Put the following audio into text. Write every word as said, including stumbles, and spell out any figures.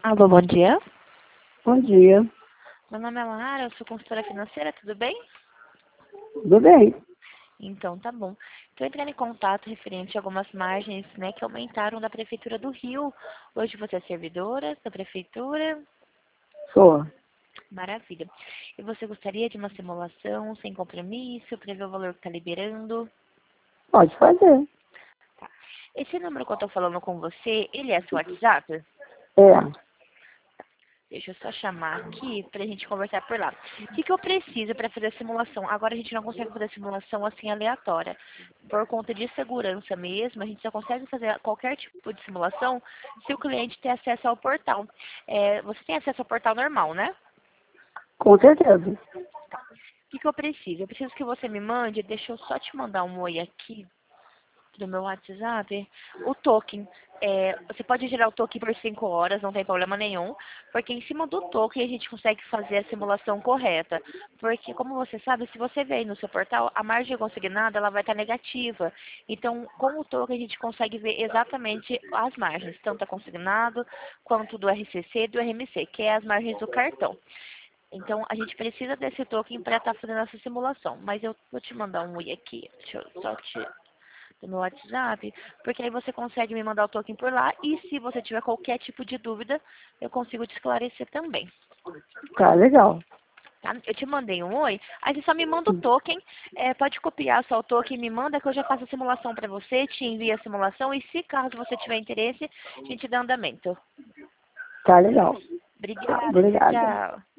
Alô, bom dia. Bom dia. Meu nome é Lara, eu sou consultora financeira, tudo bem? Tudo bem? Então, tá bom. Estou entrando em contato referente a algumas margens, né, que aumentaram da Prefeitura do Rio. Hoje você é servidora da Prefeitura? Sou. Maravilha. E você gostaria de uma simulação sem compromisso, prever o valor que está liberando? Pode fazer. Tá. Esse número que eu estou falando com você, ele é seu WhatsApp? É. Deixa eu só chamar aqui pra gente conversar por lá. O que, que eu preciso para fazer a simulação? Agora a gente não consegue fazer a simulação assim aleatória. Por conta de segurança mesmo, a gente só consegue fazer qualquer tipo de simulação se o cliente tem acesso ao portal. É, você tem acesso ao portal normal, né? Com certeza. O que, que eu preciso? Eu preciso que você me mande, deixa eu só te mandar um oi aqui do meu WhatsApp, o token. É, você pode gerar o token por cinco horas, não tem problema nenhum, porque em cima do token a gente consegue fazer a simulação correta. Porque, como você sabe, se você ver aí no seu portal, a margem consignada ela vai estar negativa. Então, com o token a gente consegue ver exatamente as margens, tanto a consignado quanto do R C C e do R M C, que é as margens do cartão. Então, a gente precisa desse token para estar fazendo essa simulação. Mas eu vou te mandar um oi aqui. Deixa eu só te do meu WhatsApp, porque aí você consegue me mandar o token por lá e se você tiver qualquer tipo de dúvida, eu consigo te esclarecer também, Tá legal. tá? Eu te mandei um oi, aí você só me manda o token, é, pode copiar só o token e me manda que eu já faço a simulação para você, te envio a simulação e se caso você tiver interesse, a gente dá andamento. Tá legal. Obrigada, tchau, Obrigada. tchau.